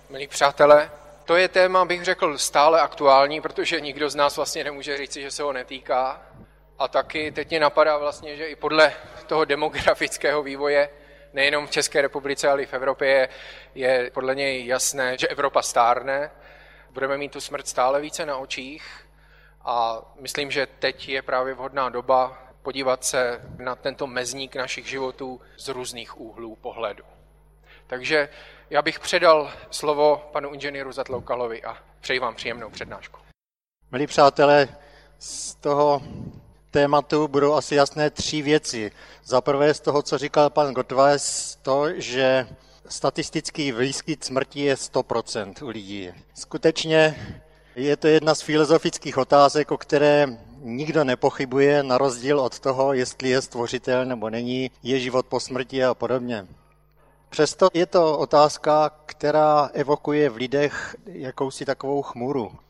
Milí přátelé, to je téma, bych řekl, stále aktuální, protože nikdo z nás vlastně nemůže říci, že se ho netýká. A taky teď mě napadá vlastně, že i podle toho demografického vývoje, nejenom v České republice, ale i v Evropě, je podle něj jasné, že Evropa stárne. Budeme mít tu smrt stále více na očích a myslím, že teď je právě vhodná doba podívat se na tento mezník našich životů z různých úhlů pohledu. Takže já bych předal slovo panu inženýru Zatloukalovi a přeji vám příjemnou přednášku. Milí přátelé, z toho tématu budou asi jasné 3 věci. Za prvé z toho, co říkal pan Gottweis, to, že statistický výskyt smrti je 100% u lidí. Skutečně je to jedna z filozofických otázek, o které nikdo nepochybuje, na rozdíl od toho, jestli je stvořitel nebo není, je život po smrti a podobně. Přesto je to otázka, která evokuje v lidech jakousi takovou chmuru.